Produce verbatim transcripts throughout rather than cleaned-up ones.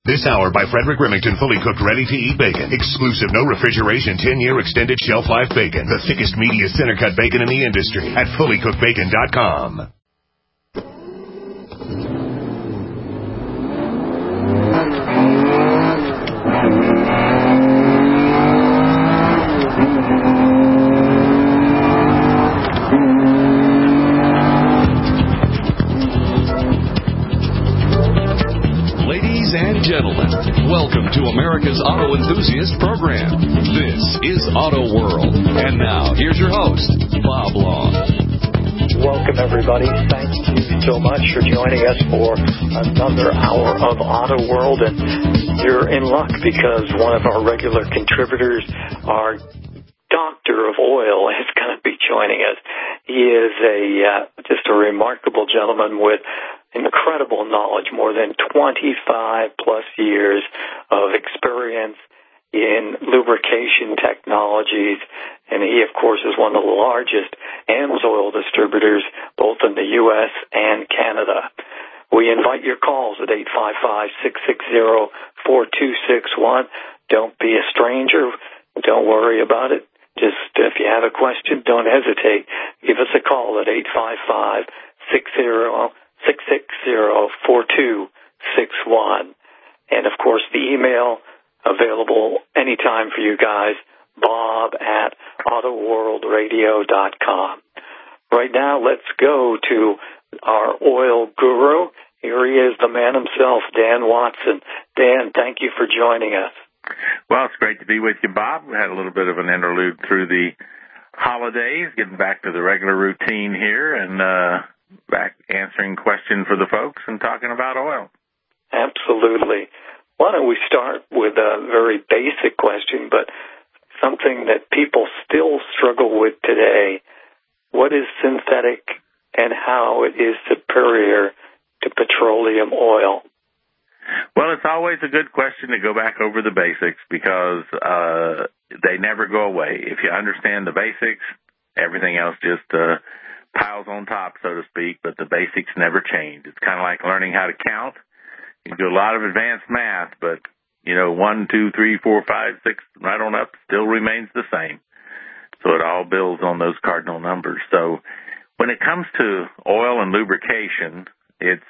This hour by Frederick Remington, fully cooked, ready-to-eat bacon. Exclusive, no refrigeration, ten-year extended shelf life bacon. The thickest, meatiest, center-cut bacon in the industry at fully cooked bacon dot com. Welcome to America's Auto Enthusiast Program. This is Auto World. And now, here's your host, Bob Long. Welcome, everybody. Thank you so much for joining us for another hour of Auto World. And you're in luck because one of our regular contributors, our doctor of oil, is going to be joining us. He is a uh, just a remarkable gentleman with incredible knowledge, more than twenty-five plus years of experience in lubrication technologies, and he, of course, is one of the largest AMSOIL distributors both in the U S and Canada. We invite your calls at eight five five, six six zero, four two six one. Don't be a stranger. Don't worry about it. Just if you have a question, don't hesitate. Give us a call at eight five five, six zero, six six zero, four two six one. And, of course, the email available anytime for you guys, bob at auto world radio dot com. Right now, let's go to our oil guru. Here he is, the man himself, Dan Watson. Dan, thank you for joining us. Well, it's great to be with you, Bob. We had a little bit of an interlude through the holidays, getting back to the regular routine here, and uh, back answering questions for the folks and talking about oil. Absolutely. Why don't we start with a very basic question, but something that people still struggle with today. What is synthetic and how it is superior to petroleum oil? Well, it's always a good question to go back over the basics because uh, they never go away. If you understand the basics, everything else just uh, piles on top, so to speak, but the basics never change. It's kind of like learning how to count. You do a lot of advanced math, but, you know, one, two, three, four, five, six, right on up still remains the same. So it all builds on those cardinal numbers. So when it comes to oil and lubrication, it's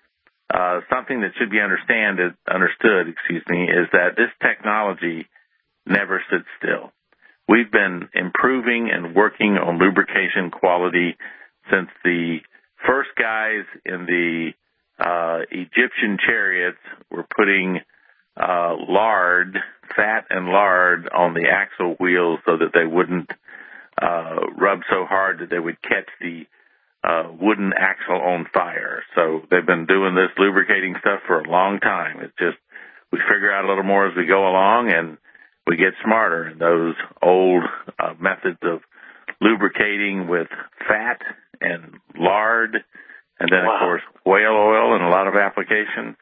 Uh, something that should be understand, understood, excuse me, is that this technology never sits still. We've been improving and working on lubrication quality since the first guys in the uh, Egyptian chariots were putting uh, lard, fat and lard on the axle wheels so that they wouldn't uh, rub so hard that they would catch the Uh, wooden axle on fire. So they've been doing this lubricating stuff for a long time. It's just we figure out a little more as we go along, and we get smarter. And those old uh, methods of lubricating with fat and lard, and then, wow. of course, whale oil and a lot of applications,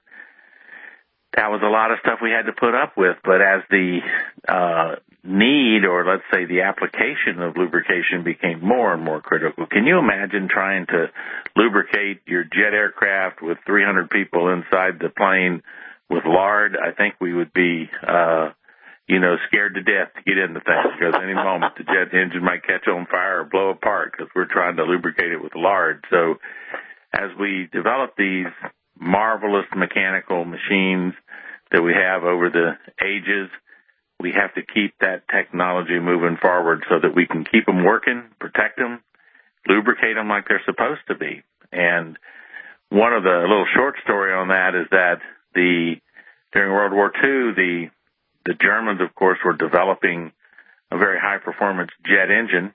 that was a lot of stuff we had to put up with. But as the uh, need, or let's say the application of lubrication became more and more critical, can you imagine trying to lubricate your jet aircraft with three hundred people inside the plane with lard? I think we would be, uh, you know, scared to death to get in the thing because any moment the jet engine might catch on fire or blow apart because we're trying to lubricate it with lard. So as we develop these marvelous mechanical machines that we have over the ages, we have to keep that technology moving forward so that we can keep them working, protect them, lubricate them like they're supposed to be. And one of the a little short story on that is that the during World War Two, the the Germans, of course, were developing a very high-performance jet engine,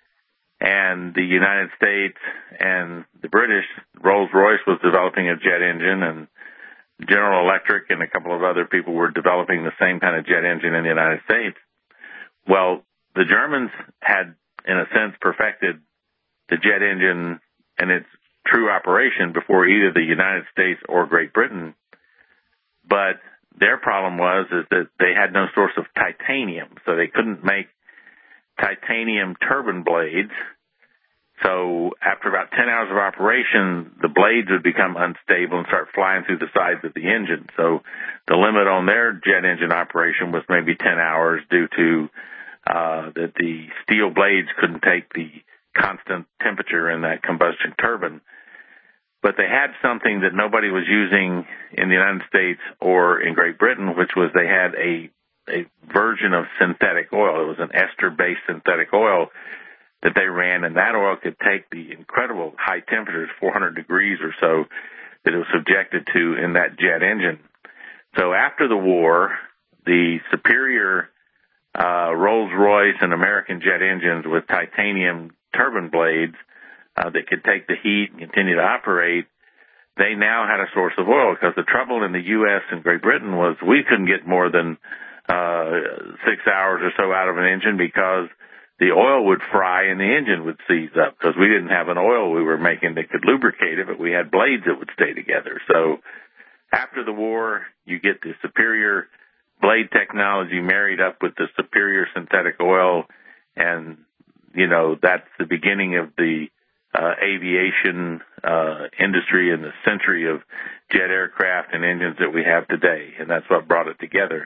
and the United States and the British, Rolls-Royce was developing a jet engine, and General Electric and a couple of other people were developing the same kind of jet engine in the United States. Well, the Germans had, in a sense, perfected the jet engine and its true operation before either the United States or Great Britain. But their problem was is that they had no source of titanium, so they couldn't make titanium turbine blades. So after about ten hours of operation, the blades would become unstable and start flying through the sides of the engine. So the limit on their jet engine operation was maybe ten hours due to uh, that the steel blades couldn't take the constant temperature in that combustion turbine. But they had something that nobody was using in the United States or in Great Britain, which was they had a, a version of synthetic oil. It was an ester-based synthetic oil that they ran, and that oil could take the incredible high temperatures, four hundred degrees or so, that it was subjected to in that jet engine. So after the war, the superior uh, Rolls-Royce and American jet engines with titanium turbine blades uh, that could take the heat and continue to operate, they now had a source of oil, because the trouble in the U S and Great Britain was we couldn't get more than uh, six hours or so out of an engine because the oil would fry and the engine would seize up, because we didn't have an oil we were making that could lubricate it, but we had blades that would stay together. So after the war, you get the superior blade technology married up with the superior synthetic oil, and, you know, that's the beginning of the uh, aviation uh, industry and the century of jet aircraft and engines that we have today, and that's what brought it together.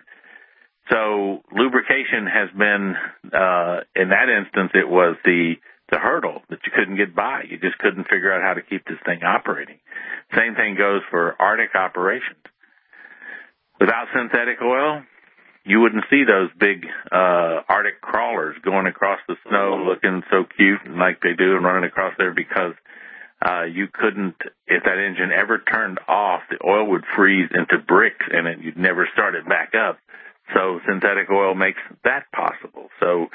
So lubrication has been, uh, in that instance, it was the, the hurdle that you couldn't get by. You just couldn't figure out how to keep this thing operating. Same thing goes for Arctic operations. Without synthetic oil, you wouldn't see those big, uh, Arctic crawlers going across the snow looking so cute and like they do and running across there, because, uh, you couldn't, if that engine ever turned off, the oil would freeze into bricks and it, you'd never start it back up. So synthetic oil makes that possible. So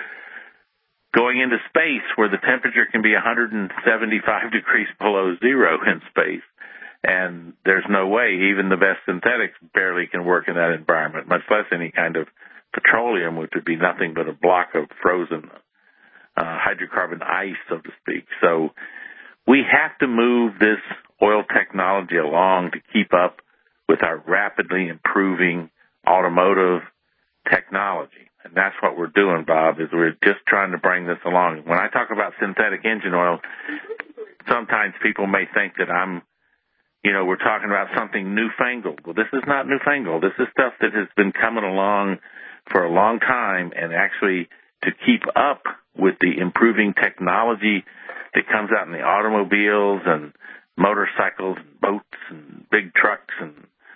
going into space where the temperature can be one hundred seventy-five degrees below zero in space, and there's no way, even the best synthetics barely can work in that environment, much less any kind of petroleum, which would be nothing but a block of frozen uh, hydrocarbon ice, so to speak. So we have to move this oil technology along to keep up with our rapidly improving automotive technology. And that's what we're doing, Bob, is we're just trying to bring this along. When I talk about synthetic engine oil, sometimes people may think that I'm, you know, we're talking about something newfangled. Well, this is not newfangled. This is stuff that has been coming along for a long time, and actually to keep up with the improving technology that comes out in the automobiles and motorcycles and boats and big trucks and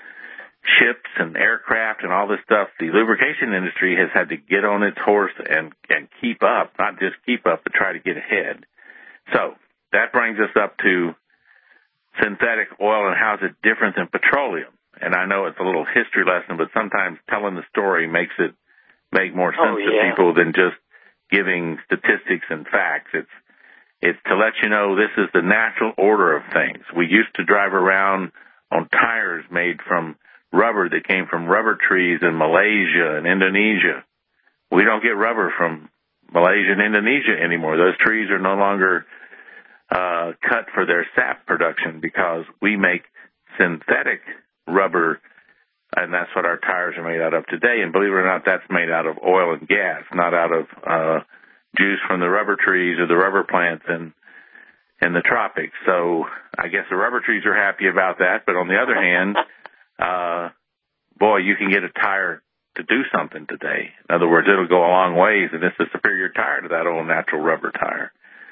ships and aircraft and all this stuff, the lubrication industry has had to get on its horse and, and keep up, not just keep up, but try to get ahead. So that brings us up to synthetic oil and how is it different than petroleum. And I know it's a little history lesson, but sometimes telling the story makes it make more sense oh, yeah. to people than just giving statistics and facts. It's it's to let you know this is the natural order of things. We used to drive around on tires made from rubber that came from rubber trees in Malaysia and Indonesia. We don't get rubber from Malaysia and Indonesia anymore. Those trees are no longer uh, cut for their sap production because we make synthetic rubber, and that's what our tires are made out of today. And believe it or not, that's made out of oil and gas, not out of uh, juice from the rubber trees or the rubber plants in, in the tropics. So I guess the rubber trees are happy about that. But on the other hand, Uh, boy, you can get a tire to do something today. In other words, it'll go a long ways, and it's a superior tire to that old natural rubber tire.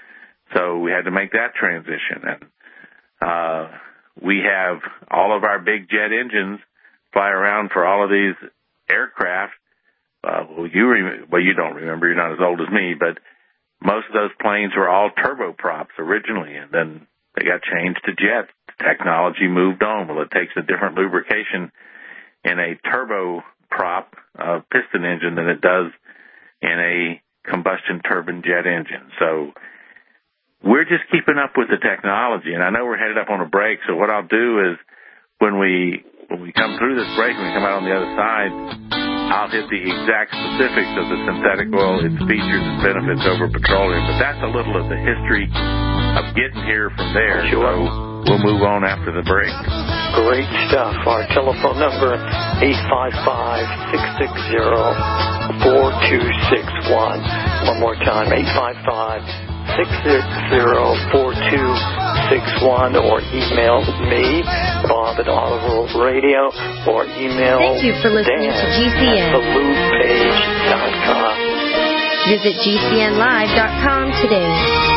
So we had to make that transition. And uh, we have all of our big jet engines fly around for all of these aircraft. Uh, well, you re- well, you don't remember. You're not as old as me, but most of those planes were all turboprops originally, and then they got changed to jets. Technology moved on. Well, it takes a different lubrication in a turboprop uh, piston engine than it does in a combustion turbine jet engine. So we're just keeping up with the technology. And I know we're headed up on a break, so what I'll do is when we when we come through this break and we come out on the other side, I'll hit the exact specifics of the synthetic oil, its features and benefits over petroleum. But that's a little of the history of getting here from there. Sure. So we'll move on after the break. Great stuff. Our telephone number, eight five five, six six zero, four two six one. One more time, eight five five, six zero four two six one or email me, Bob at Auto World Radio, or email Thank you for listening Dan to G C N. at the lube page dot com. Visit G C N live dot com today.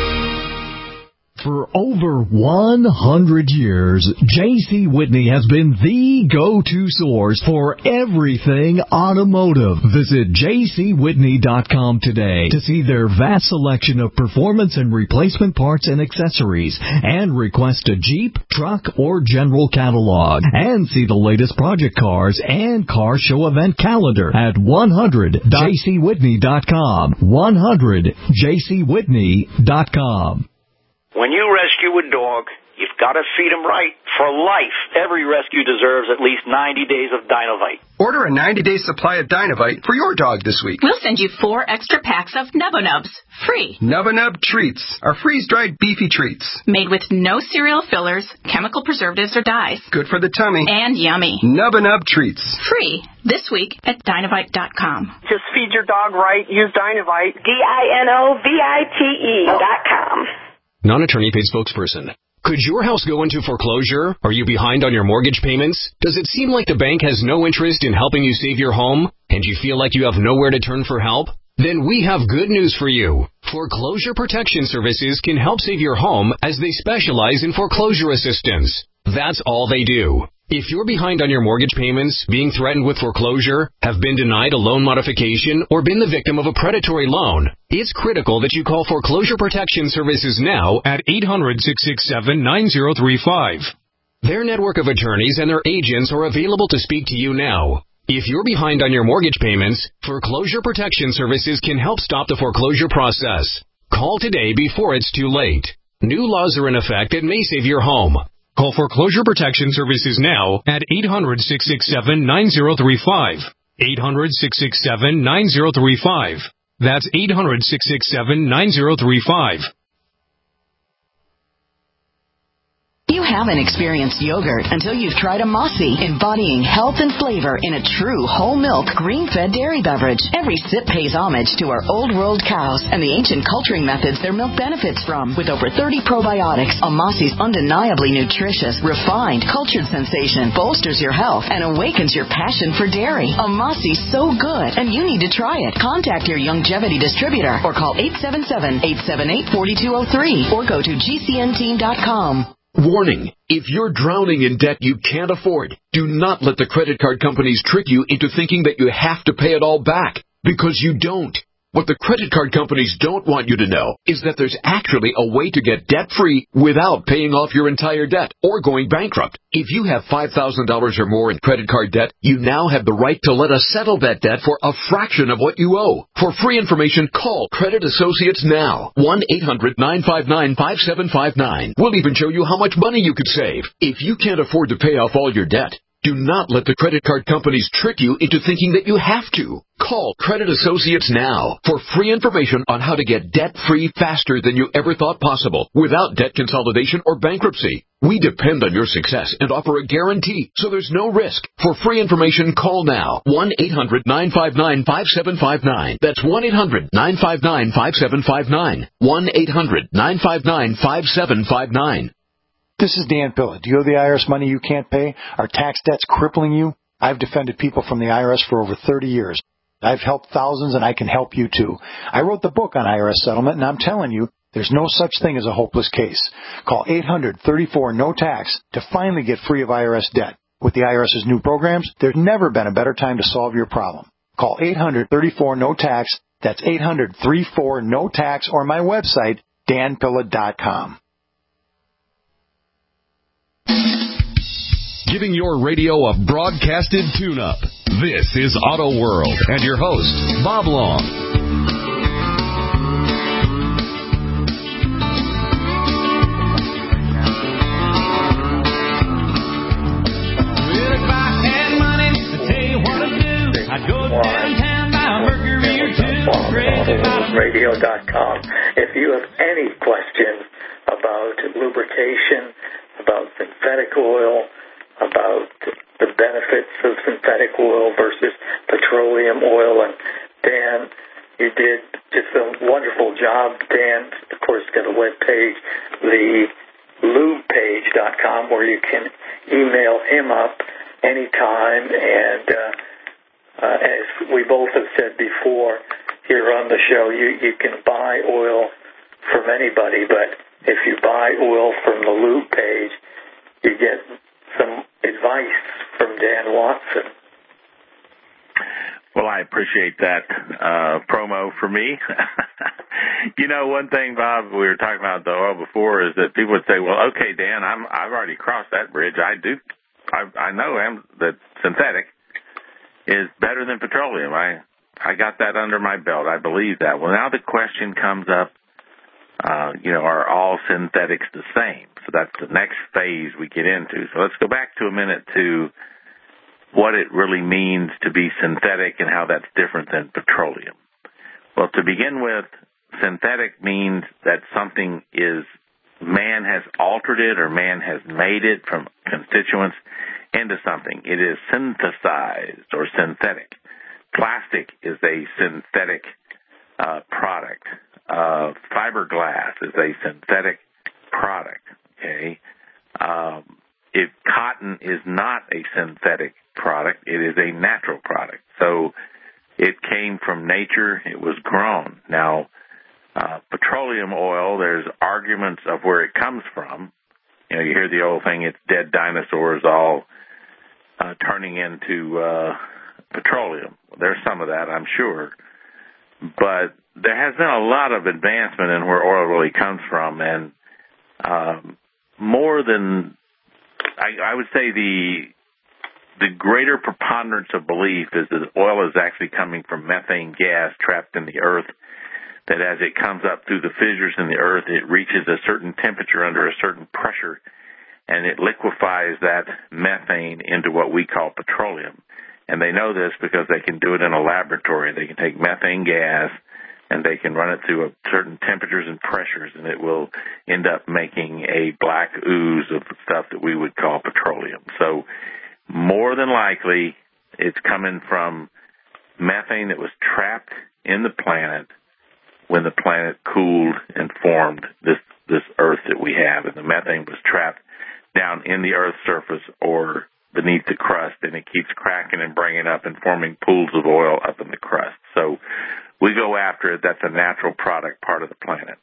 For over one hundred years, J C. Whitney has been the go-to source for everything automotive. Visit J C Whitney dot com today to see their vast selection of performance and replacement parts and accessories, and request a Jeep, truck, or general catalog, and see the latest project cars and car show event calendar at one hundred J C Whitney dot com. one hundred J C Whitney dot com. When you rescue a dog, you've got to feed him right for life. Every rescue deserves at least ninety days of Dinovite. Order a ninety-day supply of Dinovite for your dog this week. We'll send you four extra packs of Nubba Nubs, free. Nubba Nub Treats are freeze-dried beefy treats. Made with no cereal fillers, chemical preservatives, or dyes. Good for the tummy. And yummy. Nubba Nub Treats. Free this week at Dinovite dot com. Just feed your dog right. Use Dinovite. D I N O V I T E dot com. Non-attorney paid spokesperson. Could your house go into foreclosure? Are you behind on your mortgage payments? Does it seem like the bank has no interest in helping you save your home? And you feel like you have nowhere to turn for help? Then we have good news for you. Foreclosure Protection Services can help save your home as they specialize in foreclosure assistance. That's all they do. If you're behind on your mortgage payments, being threatened with foreclosure, have been denied a loan modification, or been the victim of a predatory loan, it's critical that you call Foreclosure Protection Services now at eight hundred, six six seven, nine zero three five. Their network of attorneys and their agents are available to speak to you now. If you're behind on your mortgage payments, Foreclosure Protection Services can help stop the foreclosure process. Call today before it's too late. New laws are in effect that may save your home. Call Foreclosure Protection Services now at eight hundred, six six seven, nine zero three five. eight hundred, six six seven, nine zero three five. That's eight hundred, six six seven, nine zero three five. You haven't experienced yogurt until you've tried a Mossy, embodying health and flavor in a true whole milk, green-fed dairy beverage. Every sip pays homage to our old world cows and the ancient culturing methods their milk benefits from. With over thirty probiotics, a Mossy's undeniably nutritious, refined, cultured sensation bolsters your health and awakens your passion for dairy. A Mossy's so good, and you need to try it. Contact your Youngevity distributor or call eight seven seven, eight seven eight, four two zero three or go to G C N team dot com. Warning, if you're drowning in debt you can't afford, do not let the credit card companies trick you into thinking that you have to pay it all back, because you don't. What the credit card companies don't want you to know is that there's actually a way to get debt-free without paying off your entire debt or going bankrupt. If you have five thousand dollars or more in credit card debt, you now have the right to let us settle that debt for a fraction of what you owe. For free information, call Credit Associates now. one eight hundred, nine five nine, five seven five nine. We'll even show you how much money you could save. If you can't afford to pay off all your debt, do not let the credit card companies trick you into thinking that you have to. Call Credit Associates now for free information on how to get debt-free faster than you ever thought possible without debt consolidation or bankruptcy. We depend on your success and offer a guarantee, so there's no risk. For free information, call now. one eight hundred, nine five nine, five seven five nine. That's one eight hundred, nine five nine, five seven five nine. one eight hundred, nine five nine, five seven five nine. This is Dan Pilla. Do you owe the I R S money you can't pay? Are tax debts crippling you? I've defended people from the I R S for over thirty years. I've helped thousands, and I can help you too. I wrote the book on I R S settlement, and I'm telling you, there's no such thing as a hopeless case. Call eight hundred, thirty-four, no tax to finally get free of I R S debt. With the IRS's new programs, there's never been a better time to solve your problem. Call eight hundred, thirty-four, no tax. That's eight hundred, thirty-four, no tax, or my website, dan pilla dot com. Giving your radio a broadcasted tune-up. This is Auto World and your host, Bob Long. Well, if I had money to tell you what to do, I'd go downtown, buy a Mercury or two, crazy about a radio dot com. If you have any questions about lubrication, about synthetic oil, about the benefits of synthetic oil versus petroleum oil, and Dan You did just a wonderful job, Dan. Of course, got a web page, the lube page dot com, where you can email him up anytime. And uh, uh, as we both have said before here on the show, you, you can buy oil from anybody, but if you buy oil from the lube page, you get some advice from Dan Watson. Well, I appreciate that uh, promo for me. You know, one thing, Bob, we were talking about the oil before is that people would say, well, okay, Dan, I'm, I've already crossed that bridge. I do, I, I know I'm, that synthetic is better than petroleum. I, I got that under my belt. I believe that. Well, now the question comes up, uh, you know, are all synthetics the same? So that's the next phase we get into. So let's go back to a minute to what it really means to be synthetic and how that's different than petroleum. Well, to begin with, synthetic means that something is, man has altered it or man has made it from constituents into something. It is synthesized or synthetic. Plastic is a synthetic uh, product. Uh, fiberglass is a synthetic product, okay? Um, if cotton is not a synthetic product, it is a natural product. So it came from nature. It was grown. Now, uh, petroleum oil, there's arguments of where it comes from. You know, you hear the old thing, it's dead dinosaurs all uh, turning into uh, petroleum. There's some of that, I'm sure. But there has been a lot of advancement in where oil really comes from, and um, more than, I, I would say the the greater preponderance of belief is that oil is actually coming from methane gas trapped in the earth, that as it comes up through the fissures in the earth, it reaches a certain temperature under a certain pressure, and it liquefies that methane into what we call petroleum. And they know this because they can do it in a laboratory. They can take methane gas and they can run it through a certain temperatures and pressures, and it will end up making a black ooze of stuff that we would call petroleum. So more than likely, it's coming from methane that was trapped in the planet when the planet cooled and formed this, this earth that we have. And the methane was trapped down in the earth's surface or beneath the crust, and it keeps cracking and bringing up and forming pools of oil up in the crust. So we go after it. That's a natural product part of the planet.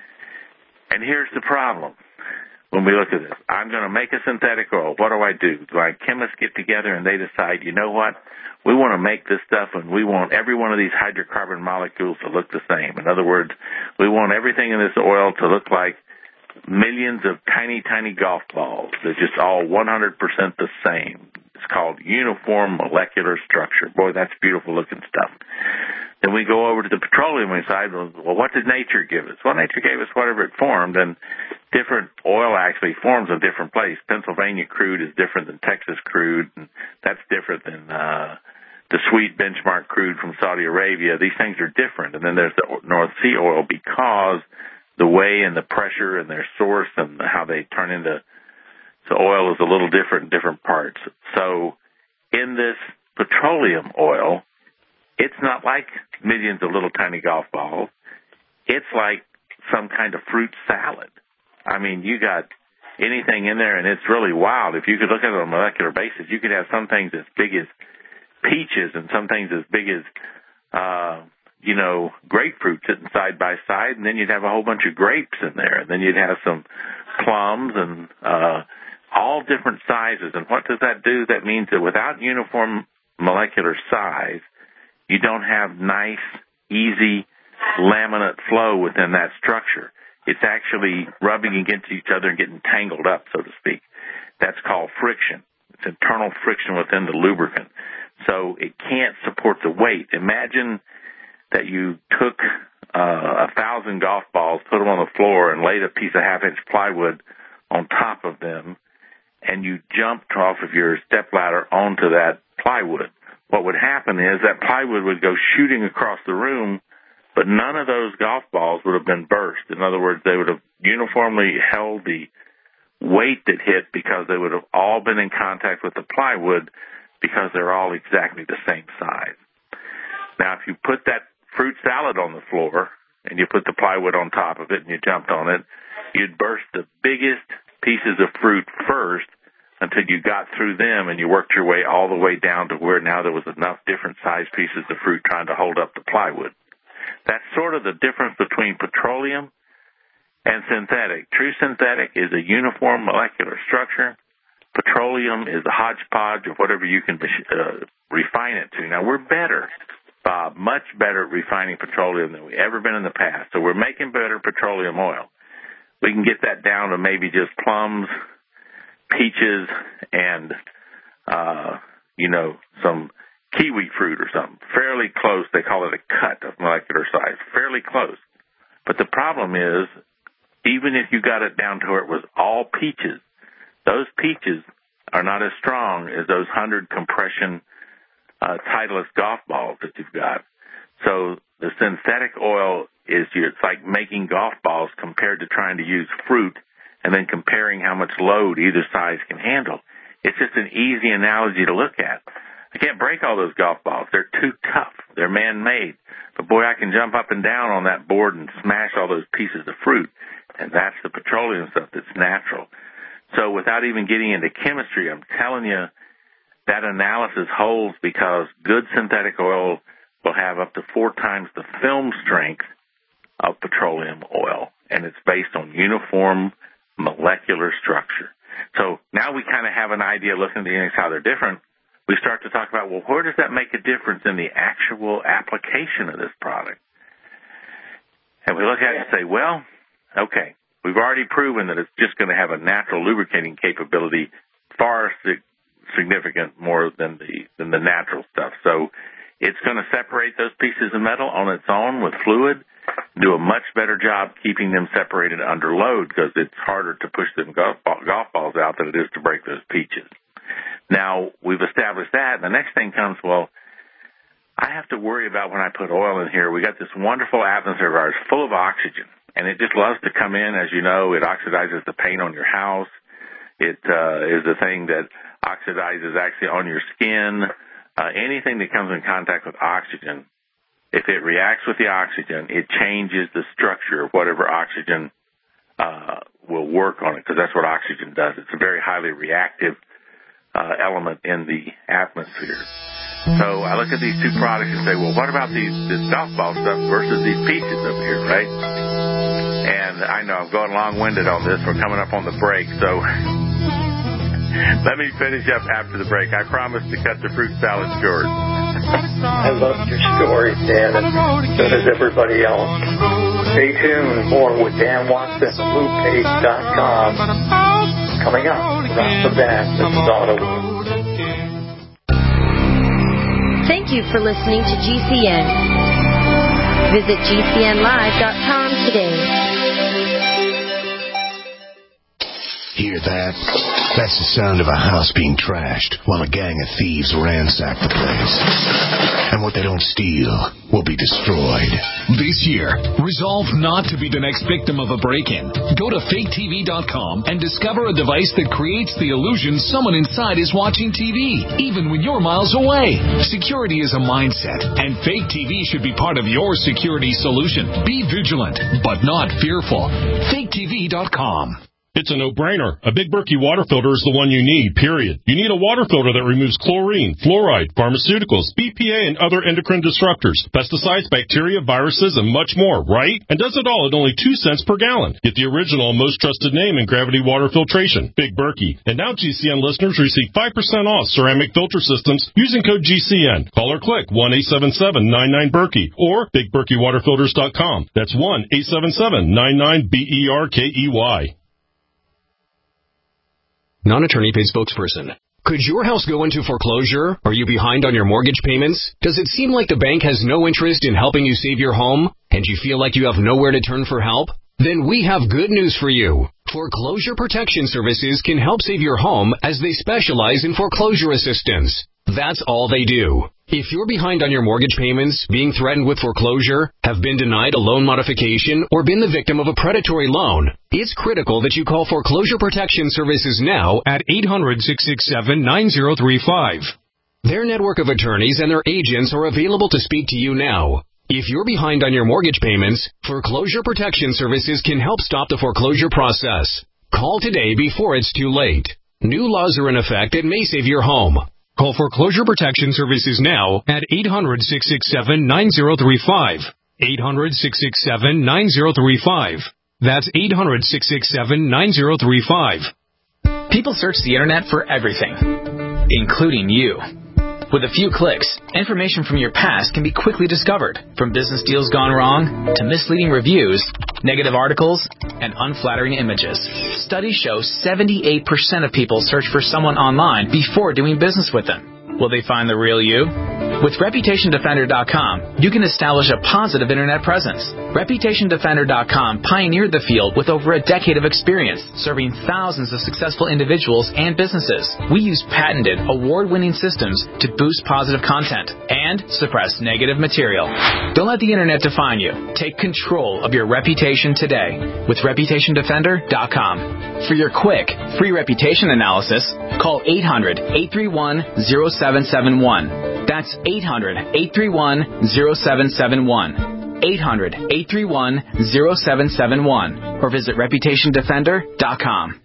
And here's the problem. When we look at this, I'm going to make a synthetic oil. What do I do? Do my chemists get together and they decide, you know what, we want to make this stuff and we want every one of these hydrocarbon molecules to look the same. In other words, we want everything in this oil to look like millions of tiny, tiny golf balls. They're just all one hundred percent the same. It's called uniform molecular structure. Boy, that's beautiful looking stuff. Then we go over to the petroleum side. Well, what did nature give us? Well, nature gave us whatever it formed, and different oil actually forms in different places. Pennsylvania crude is different than Texas crude, and that's different than uh, the sweet benchmark crude from Saudi Arabia. These things are different. And then there's the North Sea oil because the way and the pressure and their source and how they turn into so oil is a little different in different parts. So in this petroleum oil, it's not like millions of little tiny golf balls. It's like some kind of fruit salad. I mean, you got anything in there, and it's really wild. If you could look at it on a molecular basis, you could have some things as big as peaches and some things as big as, uh, you know, grapefruit sitting side by side, and then you'd have a whole bunch of grapes in there, and then you'd have some plums and uh, all different sizes. And what does that do? That means that without uniform molecular size, you don't have nice, easy laminate flow within that structure. It's actually rubbing against each other and getting tangled up, so to speak. That's called friction. It's internal friction within the lubricant. So it can't support the weight. Imagine that you took uh, a thousand golf balls, put them on the floor, and laid a piece of half-inch plywood on top of them, and you jumped off of your stepladder onto that plywood. What would happen is that plywood would go shooting across the room, but none of those golf balls would have been burst. In other words, they would have uniformly held the weight that hit because they would have all been in contact with the plywood because they're all exactly the same size. Now, if you put that fruit salad on the floor and you put the plywood on top of it and you jumped on it, you'd burst the biggest pieces of fruit first until you got through them and you worked your way all the way down to where now there was enough different sized pieces of fruit trying to hold up the plywood. That's sort of the difference between petroleum and synthetic. True synthetic is a uniform molecular structure. Petroleum is a hodgepodge of whatever you can uh, refine it to. Now, we're better, Bob, much better at refining petroleum than we've ever been in the past. So we're making better petroleum oil. We can get that down to maybe just plums, peaches, and, uh, you know, some kiwi fruit or something. Fairly close. They call it a cut of molecular size. Fairly close. But the problem is, even if you got it down to where it was all peaches, those peaches are not as strong as those hundred compression uh, Titleist golf balls that you've got. So the synthetic oil is it's like making golf balls compared to trying to use fruit and then comparing how much load either size can handle. It's just an easy analogy to look at. I can't break all those golf balls. They're too tough. They're man-made. But, boy, I can jump up and down on that board and smash all those pieces of fruit. And that's the petroleum stuff that's natural. So without even getting into chemistry, I'm telling you that analysis holds because good synthetic oil will have up to four times the film strength of petroleum oil. And it's based on uniform molecular structure. So now we kind of have an idea looking at the index how they're different. We start to talk about, well, where does that make a difference in the actual application of this product? And we look at it and say, well, okay, we've already proven that it's just going to have a natural lubricating capability far significant more than the than the natural stuff. So it's going to separate those pieces of metal on its own with fluid, do a much better job keeping them separated under load because it's harder to push them golf, ball, golf balls out than it is to break those peaches. Now, we've established that, and the next thing comes, well, I have to worry about when I put oil in here. We got this wonderful atmosphere of ours full of oxygen, and it just loves to come in. As you know, it oxidizes the paint on your house. It uh, is the thing that oxidizes actually on your skin. Uh, anything that comes in contact with oxygen, if it reacts with the oxygen, it changes the structure of whatever oxygen uh, will work on it, because that's what oxygen does. It's a very highly reactive uh, element in the atmosphere. So I look at these two products and say, well, what about these this golf ball stuff versus these peaches over here, right? And I know I'm going long-winded on this. We're coming up on the break, so let me finish up after the break. I promise to cut the fruit salad short. I love your story, Dan, and so does everybody else. Stay tuned. More with Dan Watson, blue page dot com. Coming up, right from that, this is Auto World. Thank you for listening to G C N. Visit G C N live dot com today. Hear that? That's the sound of a house being trashed while a gang of thieves ransack the place. And what they don't steal will be destroyed. This year, resolve not to be the next victim of a break-in. Go to fake T V dot com and discover a device that creates the illusion someone inside is watching T V, even when you're miles away. Security is a mindset, and Fake T V should be part of your security solution. Be vigilant, but not fearful. fake T V dot com. It's a no-brainer. A Big Berkey water filter is the one you need, period. You need a water filter that removes chlorine, fluoride, pharmaceuticals, B P A, and other endocrine disruptors, pesticides, bacteria, viruses, and much more, right? And does it all at only two cents per gallon. Get the original and most trusted name in gravity water filtration, Big Berkey. And now G C N listeners receive five percent off ceramic filter systems using code G C N. Call or click one eight seven seven nine nine Berkey or big berkey water filters dot com. That's one eight seven seven nine nine B E R K E Y. Non-attorney paid spokesperson. Could your house go into foreclosure? Are you behind on your mortgage payments? Does it seem like the bank has no interest in helping you save your home? And you feel like you have nowhere to turn for help? Then we have good news for you. Foreclosure Protection Services can help save your home as they specialize in foreclosure assistance. That's all they do. If you're behind on your mortgage payments, being threatened with foreclosure, have been denied a loan modification, or been the victim of a predatory loan, it's critical that you call Foreclosure Protection Services now at eight hundred, six six seven, nine zero three five. Their network of attorneys and their agents are available to speak to you now. If you're behind on your mortgage payments, Foreclosure Protection Services can help stop the foreclosure process. Call today before it's too late. New laws are in effect that may save your home. Call Foreclosure Protection Services now at eight hundred, six six seven, nine zero three five. eight hundred, six six seven, nine zero three five. That's eight hundred, six six seven, nine zero three five. People search the internet for everything, including you. With a few clicks, information from your past can be quickly discovered, from business deals gone wrong to misleading reviews, negative articles, and unflattering images. Studies show seventy-eight percent of people search for someone online before doing business with them. Will they find the real you? With Reputation Defender dot com, you can establish a positive internet presence. Reputation Defender dot com pioneered the field with over a decade of experience, serving thousands of successful individuals and businesses. We use patented, award-winning systems to boost positive content and suppress negative material. Don't let the internet define you. Take control of your reputation today with Reputation Defender dot com. For your quick, free reputation analysis, call eight hundred, eight three one, zero seven seven one. That's eight hundred, eight three one, zero seven seven one. eight hundred, eight three one, zero seven seven one. Or visit Reputation Defender dot com.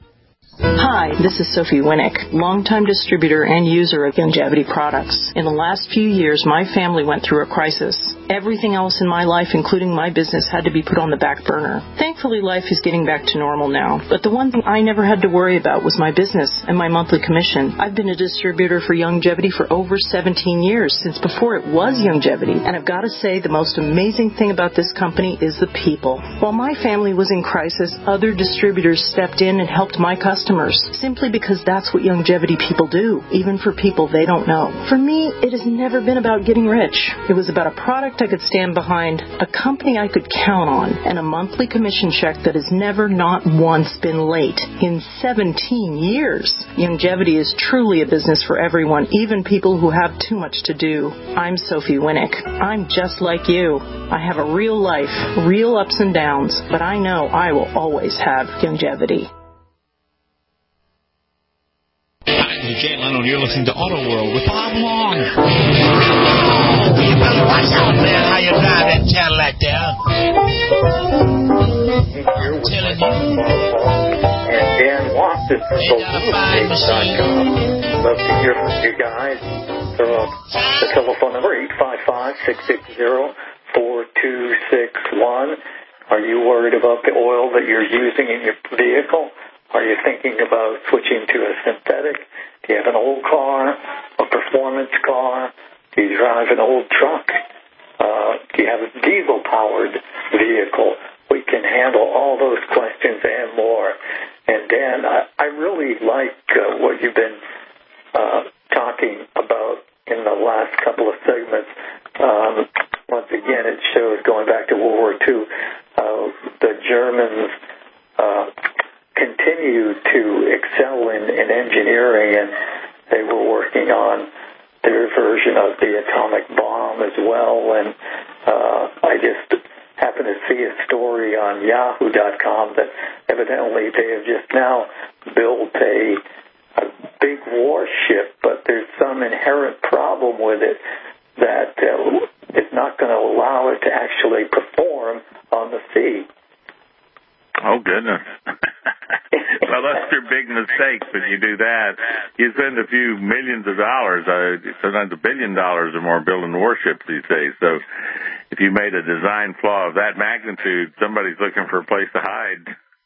Hi, this is Sophie Winnick, longtime distributor and user of Youngevity products. In the last few years, my family went through a crisis. Everything else in my life, including my business, had to be put on the back burner. Thankfully, life is getting back to normal now. But the one thing I never had to worry about was my business and my monthly commission. I've been a distributor for Youngevity for over seventeen years, since before it was Youngevity. And I've got to say, the most amazing thing about this company is the people. While my family was in crisis, other distributors stepped in and helped my customers, simply because that's what Youngevity people do, even for people they don't know. For me, it has never been about getting rich. It was about a product I could stand behind, a company I could count on, and a monthly commission check that has never, not once, been late in seventeen years. Youngevity is truly a business for everyone, even people who have too much to do. I'm Sophie Winnick. I'm just like you. I have a real life, real ups and downs, but I know I will always have Youngevity. This is Jay Leno, and you're listening to Auto World with Bob Long. Oh, you better watch out, man, how you drive that Cadillac there. Here with telling you. And Dan Watson from Solutions dot com. Love to hear from you guys. So the telephone number, eight five five, six six zero, four two six one. Are you worried about the oil that you're using in your vehicle? Are you thinking about switching to a synthetic? Do you have an old car, a performance car? Do you drive an old truck? Uh, do you have a diesel-powered vehicle? We can handle all those questions and more. And Dan, I, I really like uh, what you've been uh, talking about in the last couple of segments. Um, once again, it shows, going back to World War Two, uh, the Germans uh, continue to excel in, in engineering, and they were working on their version of the atomic bomb as well. And uh, I just happened to see a story on Yahoo dot com that evidently they have just now built a, a big warship, but there's some inherent problem with it that uh, is not going to allow it to actually perform on the sea. Oh, goodness. Well, that's your big mistake when you do that. You spend a few millions of dollars, uh, sometimes a billion dollars or more, building warships these days. So if you made a design flaw of that magnitude, somebody's looking for a place to hide.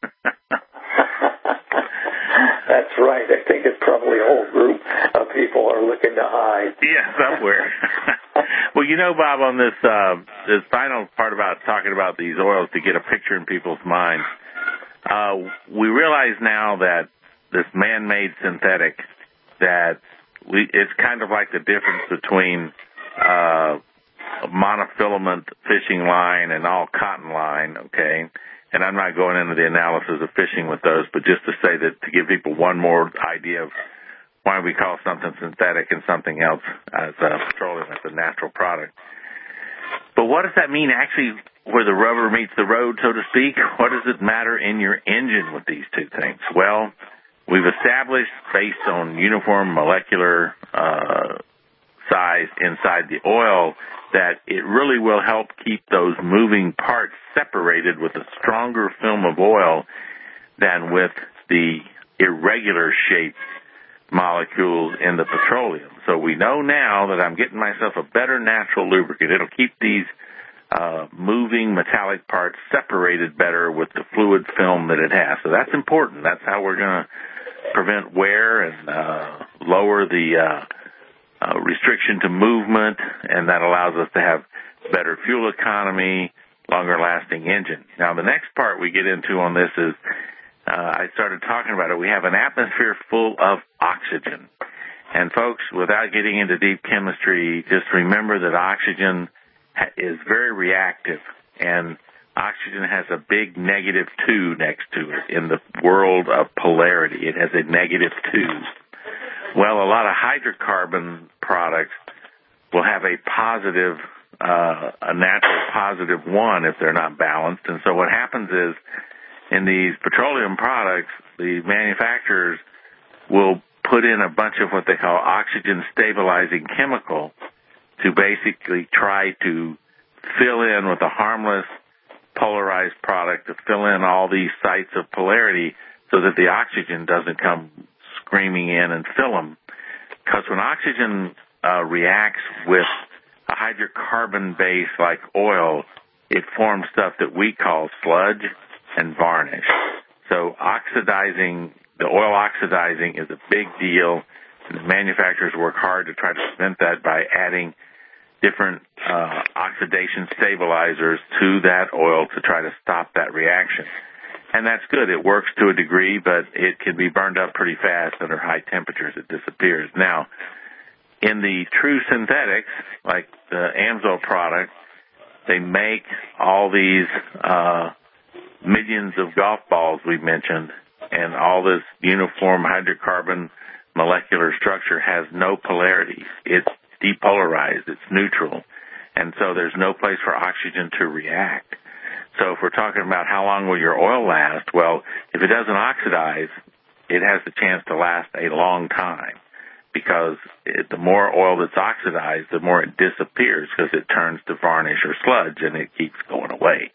That's right. I think it's probably a whole group of people are looking to hide. Yeah, somewhere. Well, you know, Bob, on this uh, this final part about talking about these oils to get a picture in people's minds, uh, we realize now that this man-made synthetic, that we it's kind of like the difference between uh, a monofilament fishing line and all cotton line, okay? And I'm not going into the analysis of fishing with those, but just to say that to give people one more idea of why we call something synthetic and something else as uh, petroleum, as a natural product. But what does that mean actually where the rubber meets the road, so to speak? What does it matter in your engine with these two things? Well, we've established, based on uniform molecular uh, size inside the oil that it really will help keep those moving parts separated with a stronger film of oil than with the irregular shaped molecules in the petroleum. So we know now that I'm getting myself a better natural lubricant. It'll keep these uh, moving metallic parts separated better with the fluid film that it has. So that's important. That's how we're going to prevent wear and uh, lower the uh, uh, restriction to movement, and that allows us to have better fuel economy, longer-lasting engine. Now, the next part we get into on this is Uh, I started talking about it. We have an atmosphere full of oxygen. And folks, without getting into deep chemistry, just remember that oxygen ha- is very reactive, and oxygen has a big negative two next to it in the world of polarity. It has a negative two. Well, a lot of hydrocarbon products will have a positive, uh, a natural positive one if they're not balanced. And so what happens is, in these petroleum products, the manufacturers will put in a bunch of what they call oxygen stabilizing chemical to basically try to fill in with a harmless polarized product to fill in all these sites of polarity so that the oxygen doesn't come screaming in and fill them. Because when oxygen uh, reacts with a hydrocarbon base like oil, it forms stuff that we call sludge and varnish. So oxidizing, the oil oxidizing is a big deal, and the manufacturers work hard to try to prevent that by adding different uh, oxidation stabilizers to that oil to try to stop that reaction. And that's good. It works to a degree, but it can be burned up pretty fast under high temperatures. It disappears. Now, in the true synthetics, like the Amsoil product, they make all these uh millions of golf balls we mentioned, and all this uniform hydrocarbon molecular structure has no polarity. It's depolarized. It's neutral. And so there's no place for oxygen to react. So if we're talking about how long will your oil last, well, if it doesn't oxidize, it has the chance to last a long time, because it, the more oil that's oxidized, the more it disappears because it turns to varnish or sludge, and it keeps going away.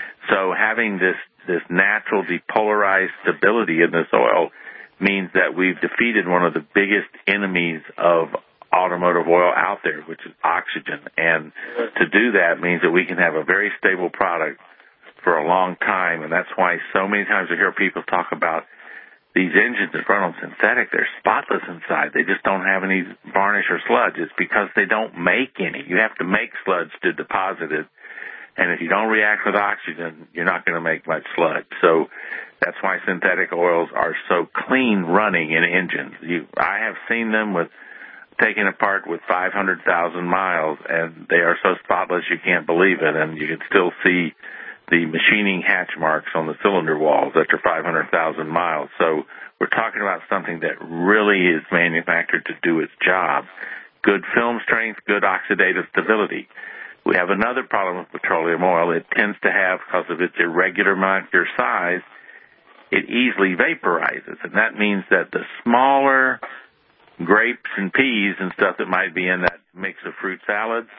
So having this, this natural depolarized stability in this oil means that we've defeated one of the biggest enemies of automotive oil out there, which is oxygen. And to do that means that we can have a very stable product for a long time. And that's why so many times I hear people talk about these engines that run on synthetic, they're spotless inside. They just don't have any varnish or sludge. It's because they don't make any. You have to make sludge to deposit it. And if you don't react with oxygen, you're not going to make much sludge. So that's why synthetic oils are so clean running in engines. You, I have seen them with taken apart with five hundred thousand miles, and they are so spotless you can't believe it. And you can still see the machining hatch marks on the cylinder walls after five hundred thousand miles. So we're talking about something that really is manufactured to do its job. Good film strength, good oxidative stability. We have another problem with petroleum oil. It tends to have, because of its irregular molecular size, it easily vaporizes. And that means that the smaller grapes and peas and stuff that might be in that mix of fruit salads,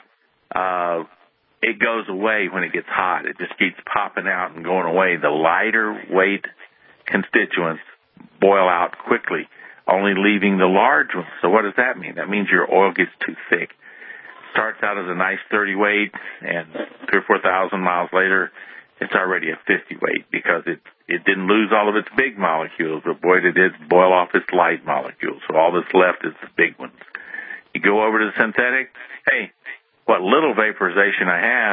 uh, it goes away when it gets hot. It just keeps popping out and going away. The lighter weight constituents boil out quickly, only leaving the large ones. So what does that mean? That means your oil gets too thick. Starts out as a nice thirty weight, and three or four thousand miles later, it's already a fifty weight because it it didn't lose all of its big molecules, but boy, it did boil off its light molecules. So all that's left is the big ones. You go over to the synthetic, hey, what little vaporization I have,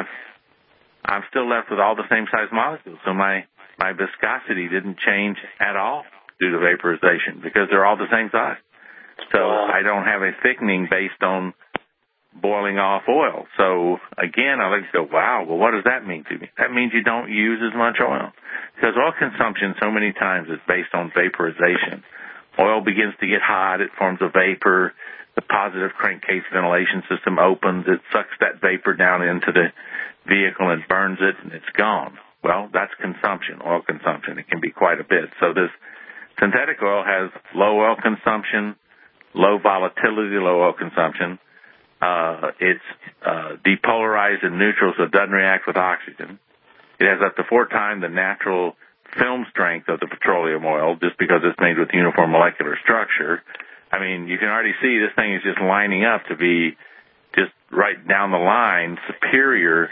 I'm still left with all the same size molecules. So my my viscosity didn't change at all due to vaporization because they're all the same size. So I don't have a thickening based on boiling off oil. So again, I like to go, wow, well, what does that mean to me? That means you don't use as much oil, because oil consumption so many times is based on vaporization. Oil begins to get hot, it forms a vapor, the positive crankcase ventilation system opens, it sucks that vapor down into the vehicle and burns it, and it's gone. Well, that's consumption, oil consumption. It can be quite a bit. So this synthetic oil has low oil consumption, low volatility, low oil consumption, Uh, it's uh, depolarized and neutral, so it doesn't react with oxygen. It has up to four times the natural film strength of the petroleum oil just because it's made with uniform molecular structure. I mean, you can already see this thing is just lining up to be just right down the line superior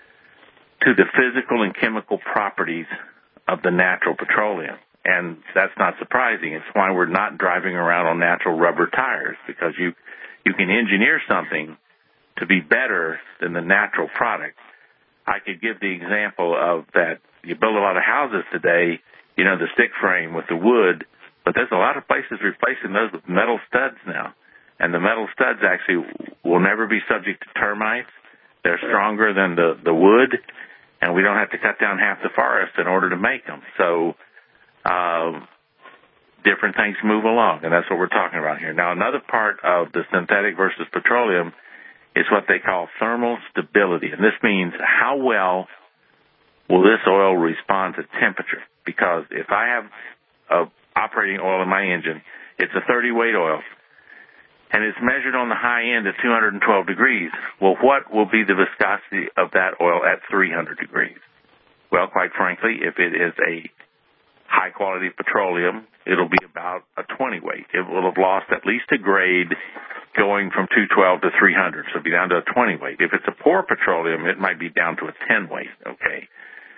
to the physical and chemical properties of the natural petroleum. And that's not surprising. It's why we're not driving around on natural rubber tires, because you you can engineer something to be better than the natural product. I could give the example of that you build a lot of houses today, you know, the stick frame with the wood, but there's a lot of places replacing those with metal studs now. And the metal studs actually will never be subject to termites. They're stronger than the, the wood, and we don't have to cut down half the forest in order to make them. So uh, different things move along, and that's what we're talking about here. Now, another part of the synthetic versus petroleum is what they call thermal stability, and this means how well will this oil respond to temperature. Because if I have a operating oil in my engine, it's a thirty weight oil, and it's measured on the high end at two hundred twelve degrees. Well, what will be the viscosity of that oil at three hundred degrees? Well, quite frankly, if it is a high-quality petroleum, it'll be about a twenty weight. It will have lost at least a grade going from two twelve to three hundred, so it'll be down to a twenty weight. If it's a poor petroleum, it might be down to a ten weight, okay?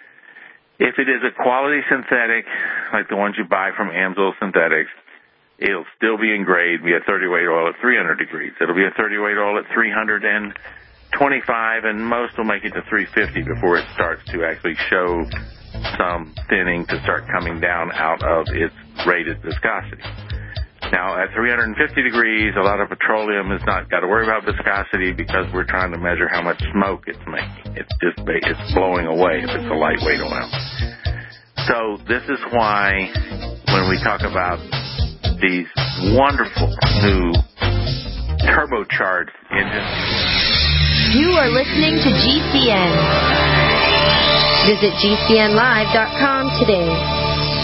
If it is a quality synthetic, like the ones you buy from Amsoil Synthetics, it'll still be in grade, be a thirty weight oil at three hundred degrees. It'll be a thirty weight oil at three hundred twenty-five, and most will make it to three fifty before it starts to actually show some thinning to start coming down out of its rated viscosity. Now, at three hundred fifty degrees, a lot of petroleum has not got to worry about viscosity because we're trying to measure how much smoke it's making. It's just it's blowing away if it's a lightweight oil. So this is why when we talk about these wonderful new turbocharged engines. You are listening to G C N. Visit G C N live dot com today.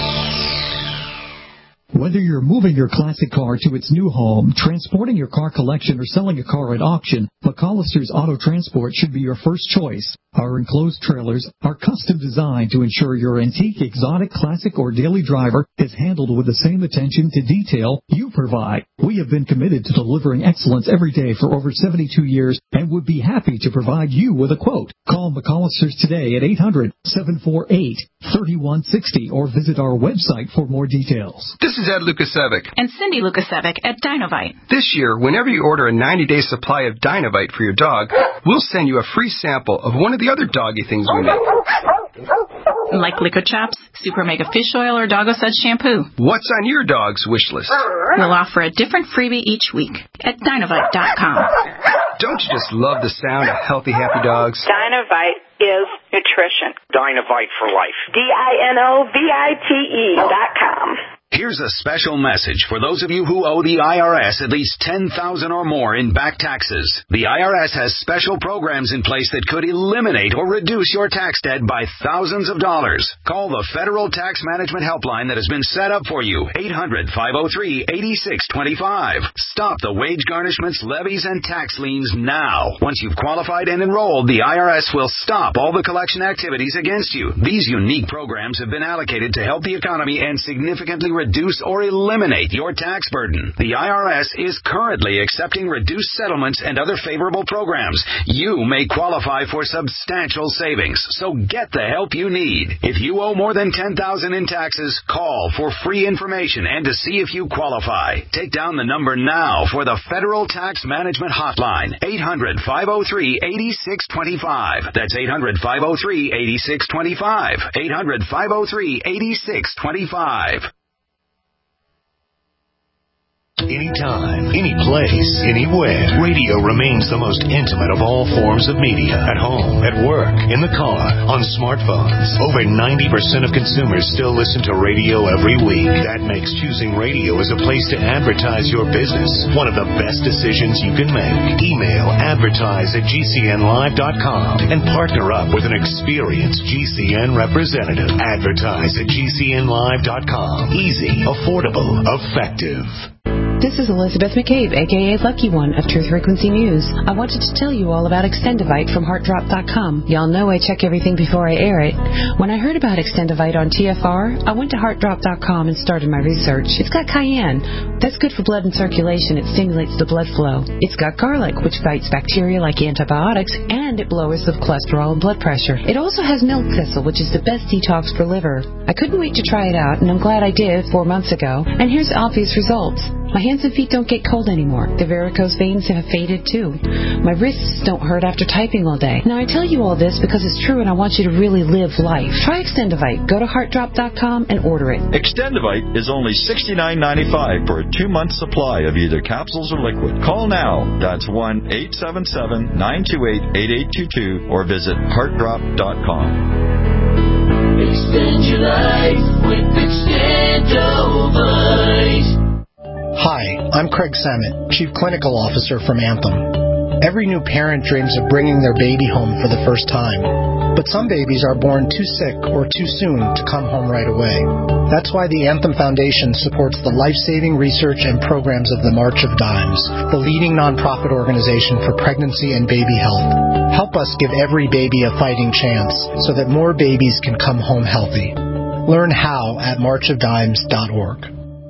Whether you're moving your classic car to its new home, transporting your car collection, or selling a car at auction, McCollister's Auto Transport should be your first choice. Our enclosed trailers are custom designed to ensure your antique, exotic, classic, or daily driver is handled with the same attention to detail you provide. We have been committed to delivering excellence every day for over seventy-two years and would be happy to provide you with a quote. Call McCollister's today at eight hundred, seven four eight, three one six zero or visit our website for more details. This is Ed Lukasevic. And Cindy Lukasevic at Dinovite. This year, whenever you order a ninety-day supply of Dinovite for your dog, we'll send you a free sample of one of the other doggy things we make. Like Liquor Chops, Super Mega Fish Oil, or Doggo Suds Shampoo. What's on your dog's wish list? We'll offer a different freebie each week at Dinovite dot com. Don't you just love the sound of healthy, happy dogs? Dinovite is nutrition. Dinovite for life. D I N O V I T E dot com. Here's a special message for those of you who owe the I R S at least ten thousand dollars or more in back taxes. The I R S has special programs in place that could eliminate or reduce your tax debt by thousands of dollars. Call the Federal Tax Management Helpline that has been set up for you, eight hundred, five oh three, eight six two five. Stop the wage garnishments, levies, and tax liens now. Once you've qualified and enrolled, the I R S will stop all the collection activities against you. These unique programs have been allocated to help the economy and significantly reduce or eliminate your tax burden. The I R S is currently accepting reduced settlements and other favorable programs. You may qualify for substantial savings, so get the help you need. If you owe more than ten thousand dollars in taxes, call for free information and to see if you qualify. Take down the number now for the Federal Tax Management Hotline, eight hundred, five oh three, eight six two five. That's eight hundred, five oh three, eight six two five. eight hundred, five oh three, eight six two five. Anytime, any place, anywhere. Radio remains the most intimate of all forms of media. At home, at work, in the car, on smartphones. Over ninety percent of consumers still listen to radio every week. That makes choosing radio as a place to advertise your business one of the best decisions you can make. Email advertise at G C N live dot com and partner up with an experienced G C N representative. Advertise at G C N live dot com. Easy, affordable, effective. This is Elizabeth McCabe, a k a. Lucky One of Truth Frequency News. I wanted to tell you all about Extendivite from heart drop dot com. Y'all know I check everything before I air it. When I heard about Extendivite on T F R, I went to heart drop dot com and started my research. It's got cayenne. That's good for blood and circulation. It stimulates the blood flow. It's got garlic, which fights bacteria like antibiotics, and it lowers the cholesterol and blood pressure. It also has milk thistle, which is the best detox for liver. I couldn't wait to try it out, and I'm glad I did four months ago. And here's the obvious results. My hands and feet don't get cold anymore. The varicose veins have faded too. My wrists don't hurt after typing all day. Now I tell you all this because it's true and I want you to really live life. Try Extendivite. Go to heart drop dot com and order it. Extendivite is only sixty-nine ninety-five for a two-month supply of either capsules or liquid. Call now. That's one eight seven seven, nine two eight, eight eight two two or visit heart drop dot com. Extend your life with Extendivite. Hi, I'm Craig Samet, Chief Clinical Officer from Anthem. Every new parent dreams of bringing their baby home for the first time. But some babies are born too sick or too soon to come home right away. That's why the Anthem Foundation supports the life-saving research and programs of the March of Dimes, the leading nonprofit organization for pregnancy and baby health. Help us give every baby a fighting chance so that more babies can come home healthy. Learn how at march of dimes dot org.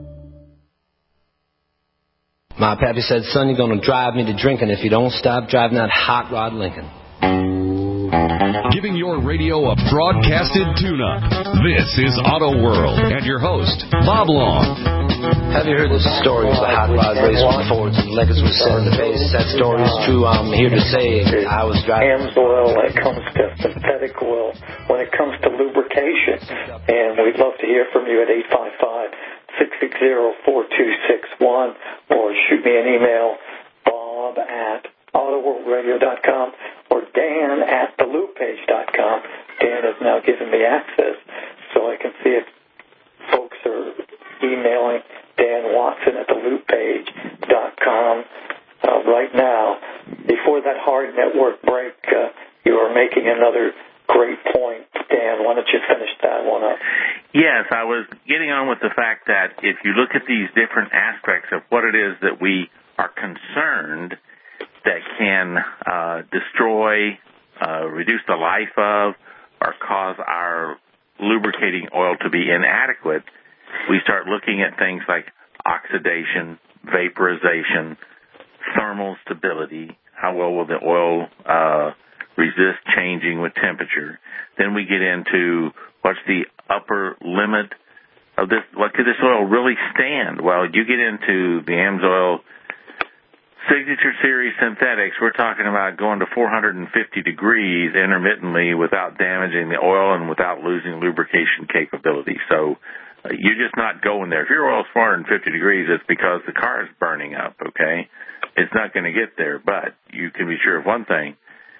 My pappy said, son, you're going to drive me to drinking if you don't stop driving that hot rod Lincoln. Giving your radio a broadcasted tune-up. This is Auto World and your host, Bob Long. Have you heard the story of the hot rod race when Fords and Lincolns were set in the base? That story is true. I'm here to say I was driving. AMSOIL when it comes to synthetic oil, when it comes to lubrication. And we'd love to hear from you at eight five five, six six zero, four two six one or shoot me an email, bob at auto world radio dot com or dan at the loop page dot com. Dan has now given me access so I can see if folks are emailing Dan Watson at the loop page dot com uh, right now. Before that hard network break, uh, you were making another great point. Dan, why don't you finish that one up? Yes, I was getting on with the fact that if you look at these different aspects of what it is that we are concerned that can uh, destroy, uh, reduce the life of, or cause our lubricating oil to be inadequate, we start looking at things like oxidation, vaporization, thermal stability, how well will the oil uh, resist changing with temperature. Then we get into what's the upper limit of this, what could this oil really stand? Well, you get into the AMSOIL Signature Series synthetics, we're talking about going to four hundred fifty degrees intermittently without damaging the oil and without losing lubrication capability. So uh, you're just not going there. If your oil's four hundred fifty degrees, it's because the car is burning up, okay? It's not going to get there, but you can be sure of one thing.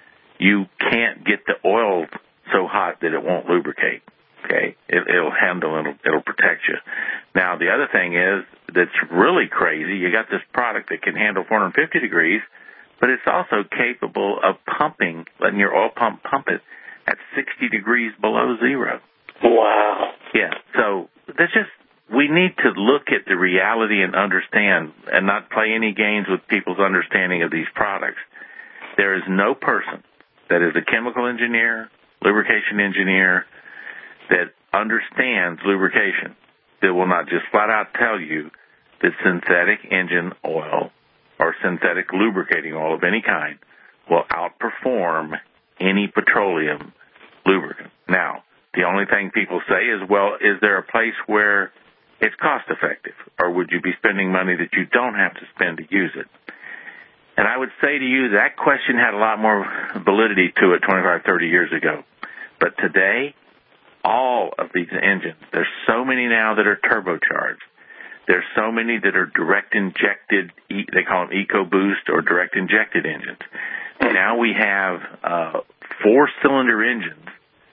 You can't get the oil so hot that it won't lubricate, okay? It, it'll handle, it'll, it'll protect you. Now, the other thing is that's really crazy, you got this product that can handle four hundred fifty degrees, but it's also capable of pumping, letting your oil pump pump it at sixty degrees below zero. Wow. Yeah, so that's just, we need to look at the reality and understand and not play any games with people's understanding of these products. There is no person that is a chemical engineer, lubrication engineer, that understands lubrication that will not just flat out tell you that synthetic engine oil or synthetic lubricating oil of any kind will outperform any petroleum lubricant. Now, the only thing people say is, well, is there a place where it's cost effective, or would you be spending money that you don't have to spend to use it? And I would say to you that question had a lot more validity to it twenty-five, thirty years ago. But today, all of these engines, there's so many now that are turbocharged. There's so many that are direct injected, they call them EcoBoost or direct injected engines. Now we have uh, four-cylinder engines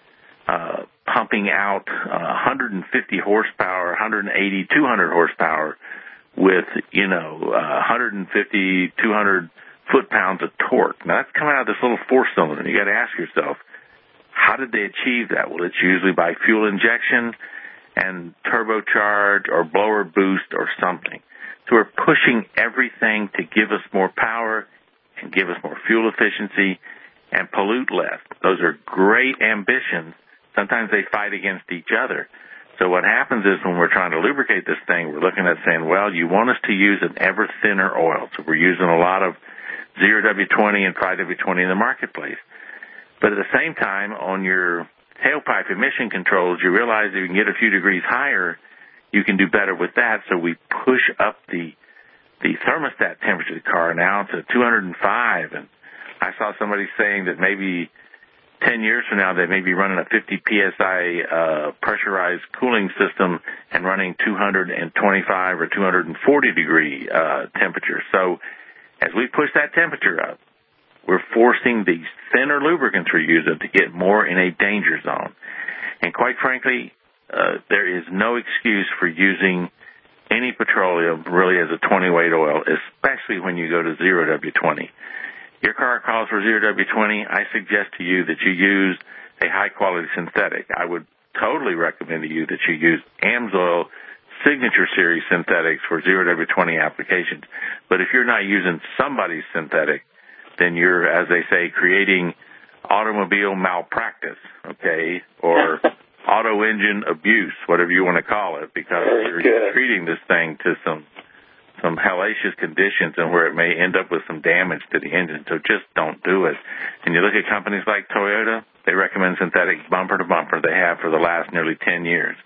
uh, pumping out uh, one hundred fifty horsepower, one hundred eighty, two hundred horsepower with, you know, uh, one hundred fifty, two hundred foot-pounds of torque. Now, that's coming out of this little four-cylinder. You got to ask yourself, how did they achieve that? Well, it's usually by fuel injection and turbocharge or blower boost or something. So we're pushing everything to give us more power and give us more fuel efficiency and pollute less. Those are great ambitions. Sometimes they fight against each other. So what happens is when we're trying to lubricate this thing, we're looking at saying, well, you want us to use an ever thinner oil. So we're using a lot of zero W twenty and five W twenty in the marketplace. But at the same time, on your tailpipe emission controls, you realize if you can get a few degrees higher, you can do better with that. So we push up the the thermostat temperature of the car now to two hundred five. And I saw somebody saying that maybe ten years from now they may be running a fifty P S I uh, pressurized cooling system and running two hundred twenty-five or two hundred forty degree uh, temperature. So as we push that temperature up, we're forcing these thinner lubricants we're using to get more in a danger zone. And quite frankly, uh, there is no excuse for using any petroleum really as a twenty weight oil, especially when you go to zero W twenty. Your car calls for zero W twenty. I suggest to you that you use a high-quality synthetic. I would totally recommend to you that you use AMSOIL Signature Series synthetics for zero W twenty applications. But if you're not using somebody's synthetic, then you're, as they say, creating automobile malpractice, okay, or auto engine abuse, whatever you want to call it, because you're treating this thing to some some hellacious conditions and where it may end up with some damage to the engine. So just don't do it. And you look at companies like Toyota, they recommend synthetics bumper to bumper. They have for the last nearly ten years.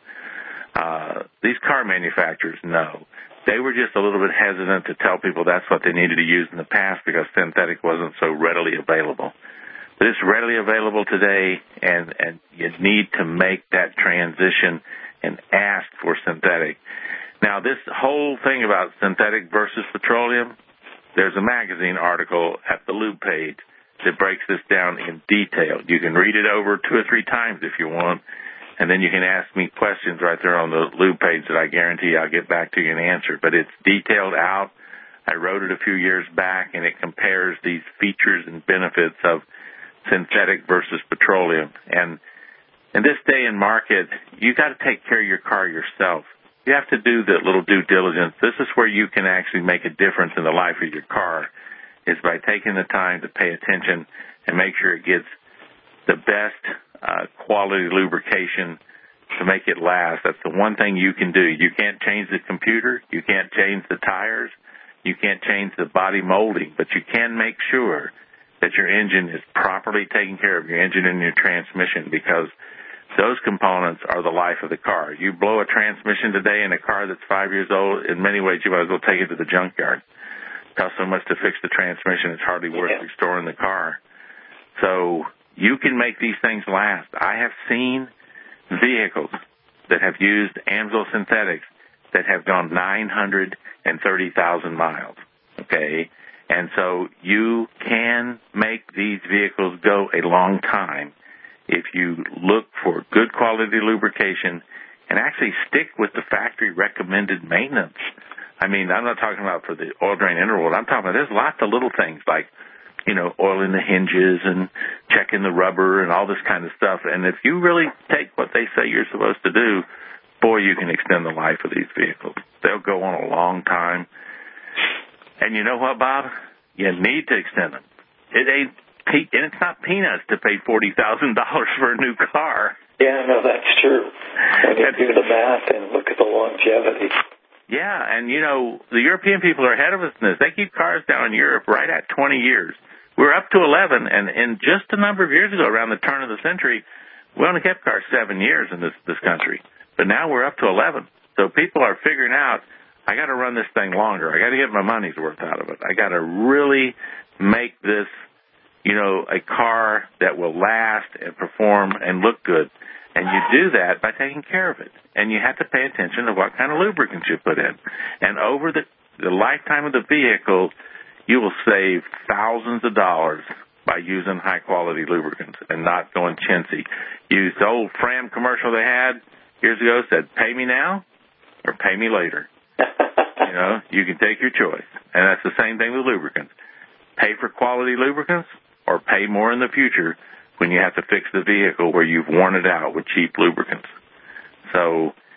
Uh, these car manufacturers know. They were just a little bit hesitant to tell people that's what they needed to use in the past because synthetic wasn't so readily available. But it's readily available today, and, and you need to make that transition and ask for synthetic. Now, this whole thing about synthetic versus petroleum, there's a magazine article at the Lube page that breaks this down in detail. You can read it over two or three times if you want, and then you can ask me questions right there on the Lube page that I guarantee I'll get back to you and answer. But it's detailed out. I wrote it a few years back, and it compares these features and benefits of synthetic versus petroleum. And in this day and market, you got to take care of your car yourself. You have to do the little due diligence. This is where you can actually make a difference in the life of your car, is by taking the time to pay attention and make sure it gets the best uh, quality lubrication to make it last. That's the one thing you can do. You can't change the computer. You can't change the tires. You can't change the body molding, but you can make sure that your engine is properly taken care of, your engine and your transmission, because those components are the life of the car. You blow a transmission today in a car that's five years old, in many ways you might as well take it to the junkyard. It costs so much to fix the transmission, it's hardly worth yeah. restoring the car. So you can make these things last. I have seen vehicles that have used AMSOIL synthetics that have gone nine hundred thirty thousand miles, okay? And so you can make these vehicles go a long time if you look for good quality lubrication and actually stick with the factory recommended maintenance. I mean, I'm not talking about for the oil drain interval. I'm talking about there's lots of little things like, you know, oiling the hinges and checking the rubber and all this kind of stuff. And if you really take what they say you're supposed to do, boy, you can extend the life of these vehicles. They'll go on a long time. And you know what, Bob? You need to extend them. It ain't, and it's not peanuts to pay forty thousand dollars for a new car. Yeah, no, that's true. When you do the math and look at the longevity. Yeah, and, you know, the European people are ahead of us in this. They keep cars down in Europe right at twenty years. We're up to eleven, and, and just a number of years ago, around the turn of the century, we only kept cars seven years in this, this country. But now we're up to eleven. So people are figuring out, I got to run this thing longer. I got to get my money's worth out of it. I got to really make this, you know, a car that will last and perform and look good. And you do that by taking care of it. And you have to pay attention to what kind of lubricants you put in. And over the, the lifetime of the vehicle, you will save thousands of dollars by using high-quality lubricants and not going chintzy. Use the old Fram commercial they had years ago, said, pay me now or pay me later. You know, you can take your choice. And that's the same thing with lubricants. Pay for quality lubricants or pay more in the future when you have to fix the vehicle where you've worn it out with cheap lubricants. So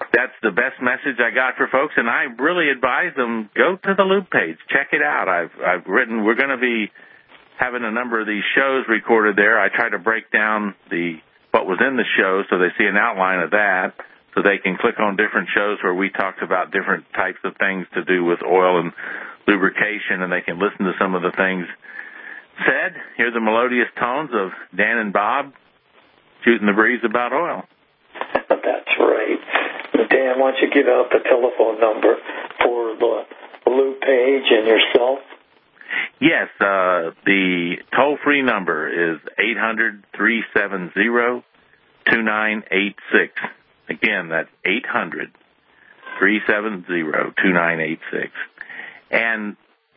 that's the best message I got for folks, and I really advise them, go to the Loop page. Check it out. I've I've written, we're going to be having a number of these shows recorded there. I try to break down the what was in the show so they see an outline of that, so they can click on different shows where we talked about different types of things to do with oil and lubrication, and they can listen to some of the things said, hear the melodious tones of Dan and Bob shooting the breeze about oil. That's right. Dan, why don't you give out the telephone number for the Loop page and yourself? Yes, uh, the toll-free number is eight hundred, three seven zero, two nine eight six. Again, that's eight hundred, three seven zero, two nine eight six. And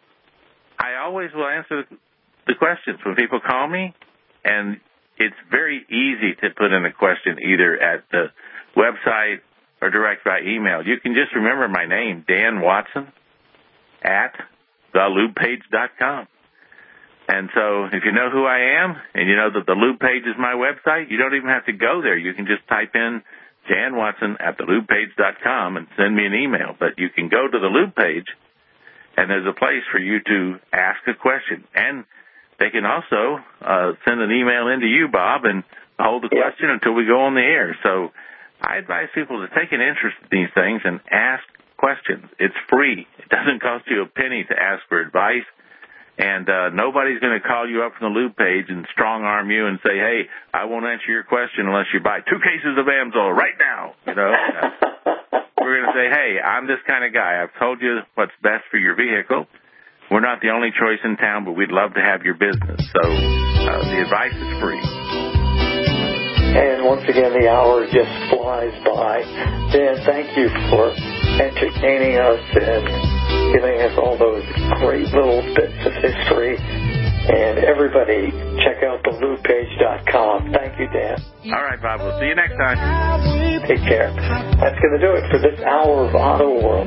I always will answer the questions when people call me, and it's very easy to put in a question either at the website or direct by email. You can just remember my name, Dan Watson, at the loop page dot com. And so if you know who I am and you know that the Loop page is my website, you don't even have to go there. You can just type in Dan Watson at the loop page dot com and send me an email. But you can go to the Loop page, and there's a place for you to ask a question. And they can also uh, send an email into you, Bob, and hold the question until we go on the air. So I advise people to take an interest in these things and ask questions. It's free. It doesn't cost you a penny to ask for advice. And uh, nobody's going to call you up from the Loop page and strong-arm you and say, hey, I won't answer your question unless you buy two cases of Amsoil right now. You know, we're going to say, hey, I'm this kind of guy. I've told you what's best for your vehicle. We're not the only choice in town, but we'd love to have your business. So uh, the advice is free. And once again, the hour just flies by. Dan, thank you for entertaining us and giving us all those great little bits of history. And everybody, check out the loop page dot com. Thank you, Dan. All right, Bob. We'll see you next time. Take care. That's going to do it for this hour of Auto World.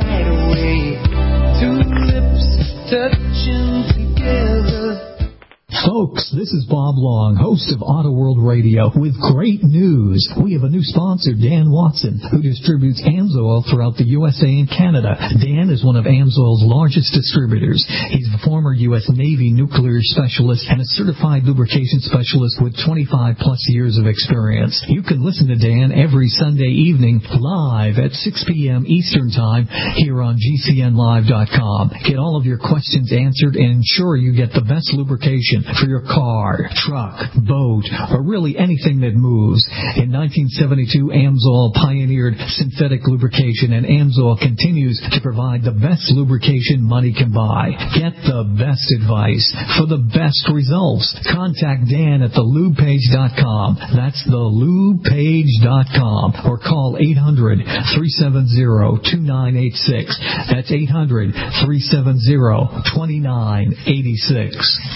Two lips touching together. Folks, this is Bob Long, host of Auto World Radio, with great news. We have a new sponsor, Dan Watson, who distributes Amsoil throughout the U S A and Canada. Dan is one of Amsoil's largest distributors. He's a former U S Navy nuclear specialist and a certified lubrication specialist with twenty-five plus years of experience. You can listen to Dan every Sunday evening live at six p.m. Eastern Time here on G C N live dot com. Get all of your questions answered and ensure you get the best lubrication for your car, truck, boat, or really anything that moves. In nineteen seventy-two, Amsoil pioneered synthetic lubrication, and Amsoil continues to provide the best lubrication money can buy. Get the best advice for the best results. Contact Dan at the lube page dot com. That's the lube page dot com. Or call eight hundred, three seven zero, two nine eight six. That's eight hundred, three seven zero, two nine eight six.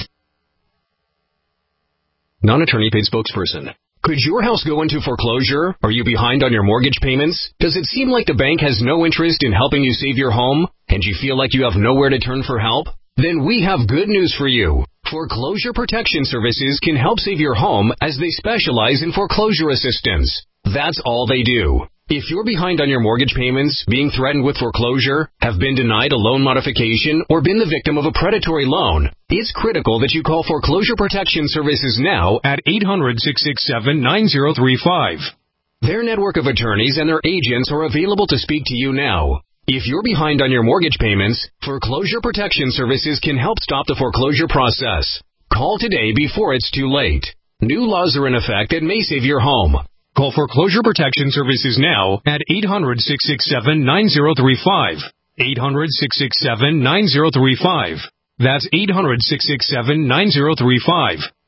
Non-attorney paid spokesperson. Could your house go into foreclosure? Are you behind on your mortgage payments? Does it seem like the bank has no interest in helping you save your home, and you feel like you have nowhere to turn for help? Then we have good news for you. Foreclosure Protection Services can help save your home as they specialize in foreclosure assistance. That's all they do. If you're behind on your mortgage payments, being threatened with foreclosure, have been denied a loan modification, or been the victim of a predatory loan, it's critical that you call Foreclosure Protection Services now at eight hundred, six six seven, nine zero three five. Their network of attorneys and their agents are available to speak to you now. If you're behind on your mortgage payments, Foreclosure Protection Services can help stop the foreclosure process. Call today before it's too late. New laws are in effect that may save your home. Call Foreclosure Protection Services now at eight hundred, six six seven, nine zero three five. eight hundred, six six seven, nine zero three five. That's eight hundred, six six seven, nine zero three five.